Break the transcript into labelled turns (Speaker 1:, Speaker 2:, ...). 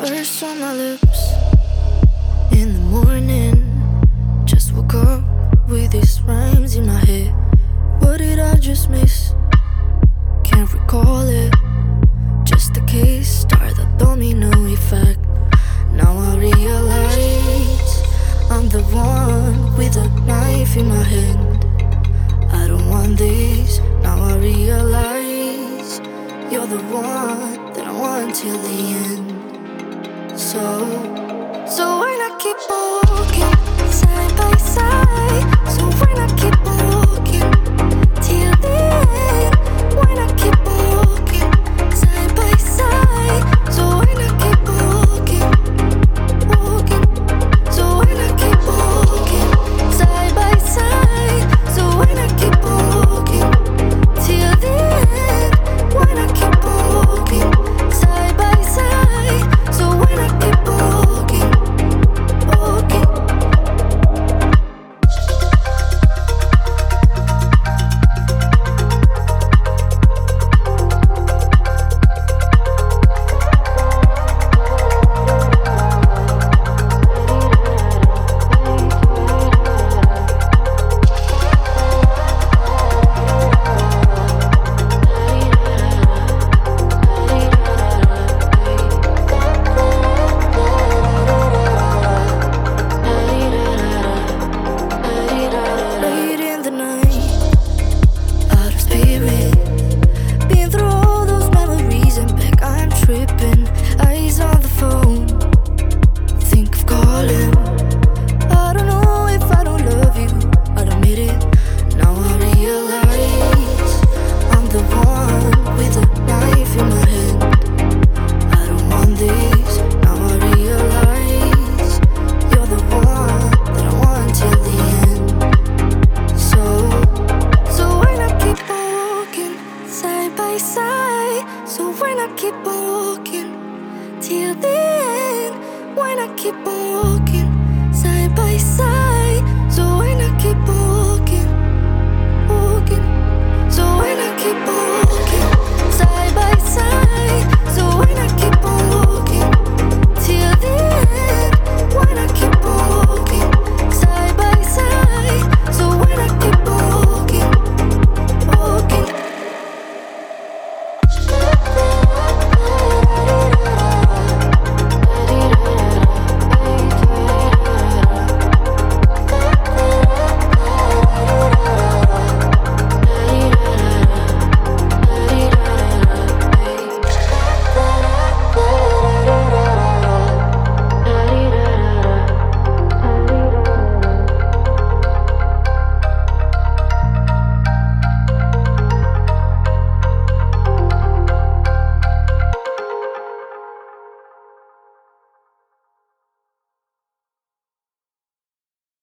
Speaker 1: First on my lips in the morning. Just woke up with these rhymes in my head. What did I just miss? Can't recall it. Just a case, start the domino effect. Now I realize I'm the one with a knife in my hand. I don't want this. Now I realize you're the one that I want till the end. So why not keep walking side by side? So why not keep walking till the end? Why not keep walking side by side? So why not keep walking, walking? So why not keep walking side by side? So why not keep walking till the end? Why not keep walking side by side? So why not keep walking, walking? Late in the night, out of spirit. Been through all those memories and back I'm tripping. Eyes on the phone, think of calling. I don't know if I don't love you, I'd admit it. Now I realize I'm the one with a knife in my hand. I don't want this. Now I realize you're the one that I want till the end. So why not keep walking side by side? So why not keep walking till the end? Why not keep walking side by side? So why not keep walking?